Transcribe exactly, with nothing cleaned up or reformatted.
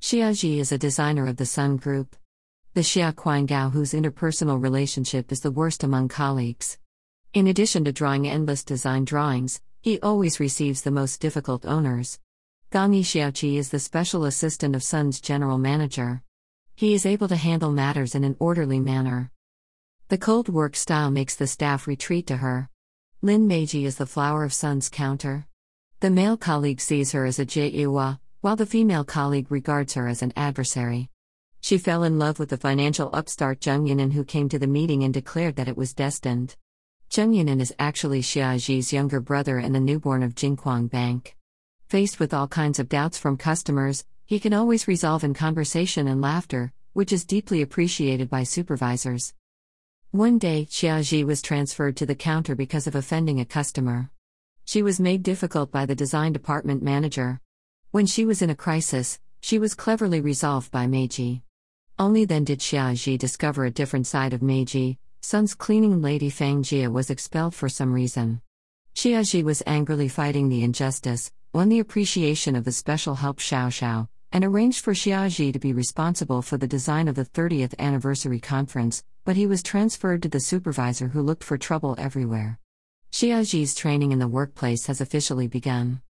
Xiaoji is a designer of the Sun Group. The Xia Guangao whose interpersonal relationship is the worst among colleagues. In addition to drawing endless design drawings, he always receives the most difficult owners. Gong Xiaoqi is the special assistant of Sun's general manager. He is able to handle matters in an orderly manner. The cold work style makes the staff retreat to her. Lin Meiji is the flower of Sun's counter. The male colleague sees her as a Jaiwa, while the female colleague regards her as an adversary. She fell in love with the financial upstart Zheng Yinan, who came to the meeting and declared that it was destined. Zheng Yinan is actually Xiaoji's younger brother and the newborn of Jinquang Bank. Faced with all kinds of doubts from customers, he can always resolve in conversation and laughter, which is deeply appreciated by supervisors. One day, Xiaoji was transferred to the counter because of offending a customer. She was made difficult by the design department manager. When she was in a crisis, she was cleverly resolved by Meiji. Only then did Xiaoji discover a different side of Meiji. Sun's cleaning lady Fang Jia was expelled for some reason. Xiaoji was angrily fighting the injustice, won the appreciation of the special help Xiao Xiao, and arranged for Xiaoji to be responsible for the design of the thirtieth anniversary conference, but he was transferred to the supervisor who looked for trouble everywhere. Xiaoji's training in the workplace has officially begun.